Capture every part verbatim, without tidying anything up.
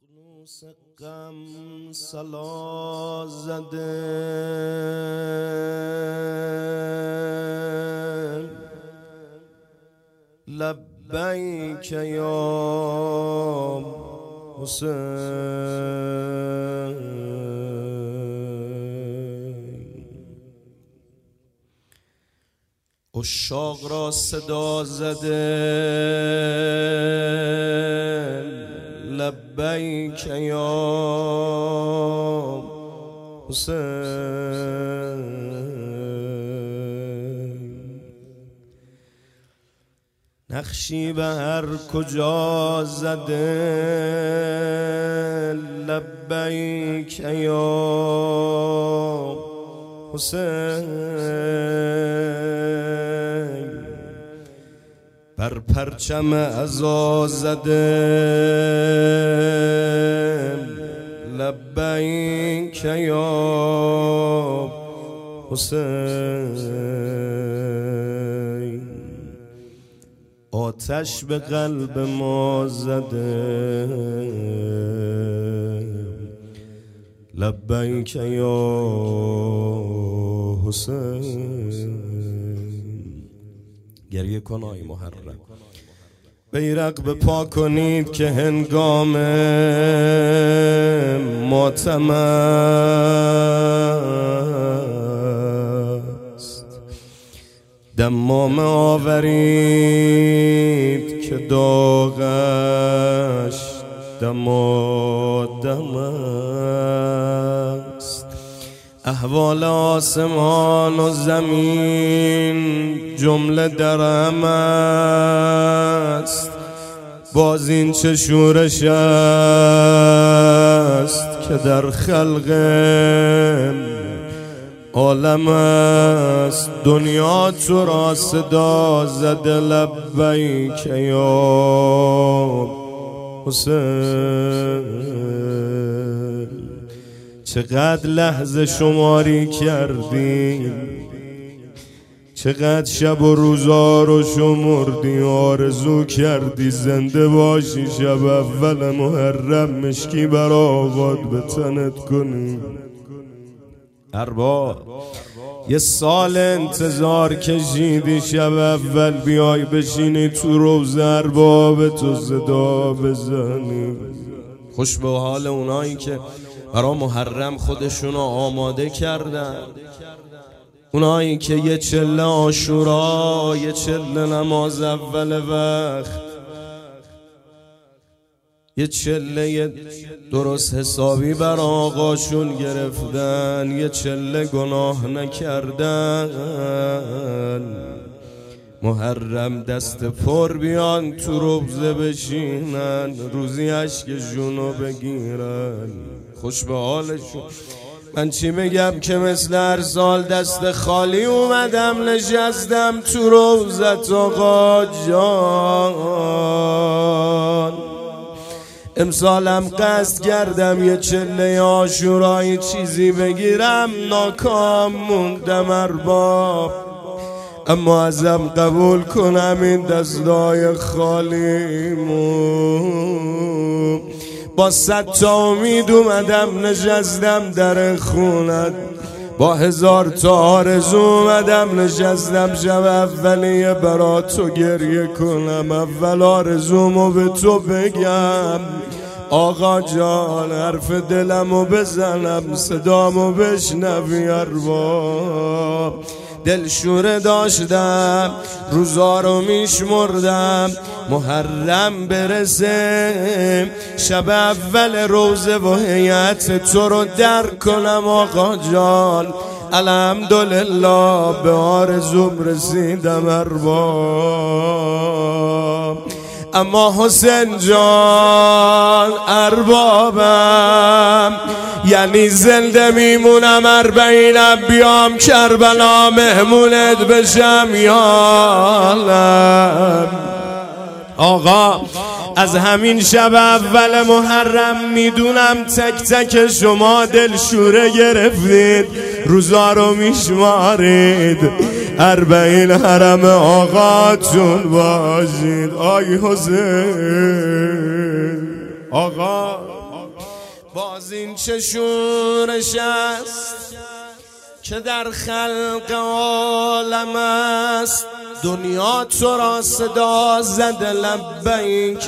ققنوس غم صلا زده لبیک یا حسین. عشاق را صدا زده لبیک یا حسین. نقشی به هر کجا زده لبیک یا حسین. بر پرچم عزا زده لبیک یا حسین. آتش به قلب ما زده لبیک یا حسین. گریه کن آی محرم، بیرق به پا کنید که هنگام ماتم است. دمام آورید که داغش دمادم است. احوال آسمان و زمین جمله درم است. باز این چه شورش است که در خلق عالم است. دنیا تو را صدا زده لبیک یا حسین. چقدر لحظه شماری کردی، چقدر شب و روزا رو شمردی، آرزو کردی زنده باشی شب اول محرم مشکی بر آقات به تنت کنی. ارباب یه سال انتظار کشیدی شب اول بیای بشینی تو روز ارباب تو صدا بزنی. خوش به حال اونایی که برای محرم خودشونو آماده کردن، اونایی که یه چله عاشورا، یه چله نماز اول وقت، یه چله درست حسابی بر آقاشون گرفتن، یه چله گناه نکردن. محرم دست پر بیان تو روزه بشینن، روزی اشکشونو بگیرن. خوش به حالشون. من چی بگم که مثل هر سال دست خالی اومدم نشستم تو روزت آقا جان. امسالم قصد کردم یه چله عاشورایی چیزی بگیرم، ناکام موندم ارباب. اما ازم قبول کنم این دستای خالیمو. با صد تا امید اومدم نشستم در خونت، با هزار تا آرزو اومدم نشستم شب اولیه برا تو گریه کنم. اول آرزومو به تو بگم آقا جان، حرف دلمو بزنم صدامو بشنوی ارباب. دلشوره داشتم روزا رو میشمردم محرم برسه، شب اول روزه و هیئت تو رو در کنم آقا جان. الحمدلله به آرزوم رسیدم ارباب. اما حسین جان اربابم، یعنی زنده میمونم اربعینم بیام کربلا مهمونت بشم یالم. آقا از همین شب اول محرم میدونم تک تک شما دلشوره گرفتید، روزا رو میشمارید، اربعین حرم آقاتون باشید. آی حسین آقا باز این چه شورش است که در خلق عالم است، دنیا تو را صدا زد لبیک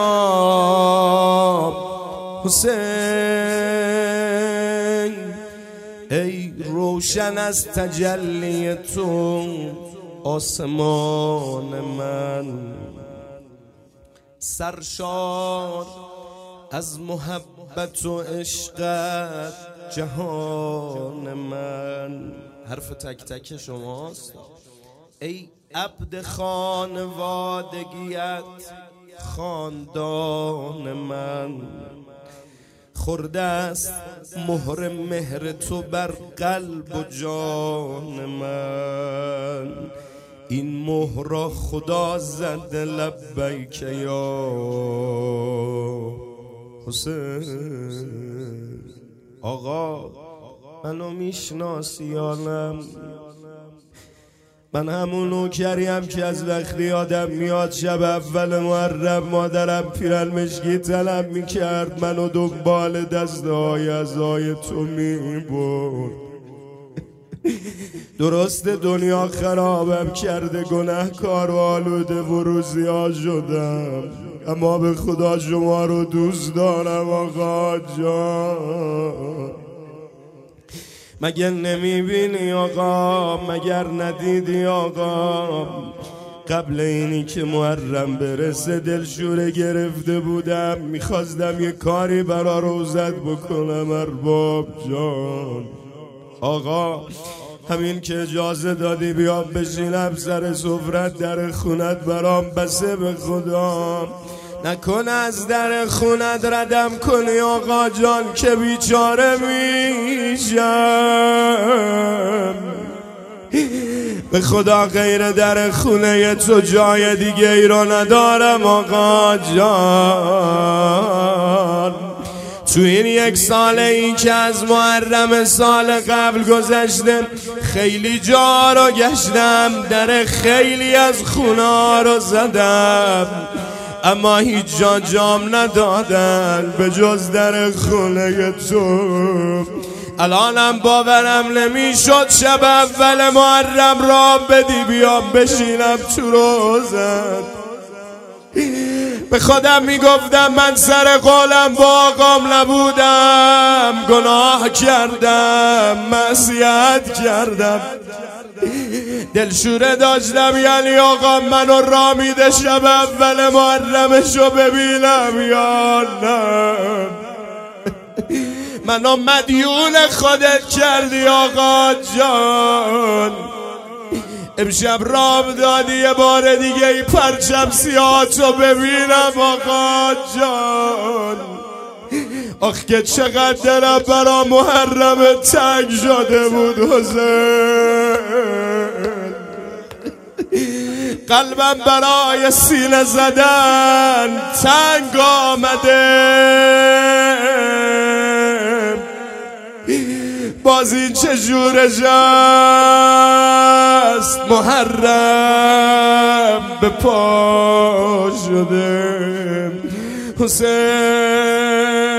یا حسین. ای روشن از تجلی تو آسمان من، سرشار از محبت و عشقت جهان من. حرف تک تک شماست. ای عبد خانوادگیت خاندان من، خورده است مهر مهر تو بر قلب و جان من. این مهر را خدا زد لبیک یا حسین. آقا منو میشناسی عالم، من همون نوکریم که از وقتی آدم میاد شب اول محرم مادرم پیرالمشکی طلب میکرد، منو دنبال دستهای عزای تو میبرد. درست دنیا خرابم کرده، گناهکار و آلوده و روزی‌ها شدم، اما به خدا شما رو دوست دارم آقا جان. مگر نمیبینی آقا، مگر ندیدی آقا، قبل اینی که محرم برسه دلشوره گرفته بودم، میخواستم یه کاری برا روزت بکنم ارباب جان. آقا همین که اجازه دادی بیام بشینم سر سفرت، در خونت برام بسه به خدا، نکن از در خونت ردم کنی آقا جان که بیچاره میشم. به خدا غیر در خونه تو جای دیگه ای رو ندارم آقا جان. تو این یک ساله ای که از محرم سال قبل گذشته خیلی جا رو گشتم، در خیلی از خونه رو زدم، اما هیچ جا جام ندادن به جز در خونه تو. الانم باورم نمیشد شب اول محرم را بدی بیام بشینم تو روزت. به خودم میگفتم من سر قولم با آقام نبودم، گناه کردم، معصیت کردم، دلشوره داشتم یعنی آقا منو را میده شب اول محرمشو ببینم یا نه. منو مدیون خودت کردی آقا جان، امشب رام دادی یه بار دیگه ای پرچم سیاهاتو ببینم آقا جان. آخ که چقدر دلم برا محرم تنگ شده بود حسین، قلبم برای سینه زدن تنگ آمده. باز این چه جورش است محرم به پا شده حسین.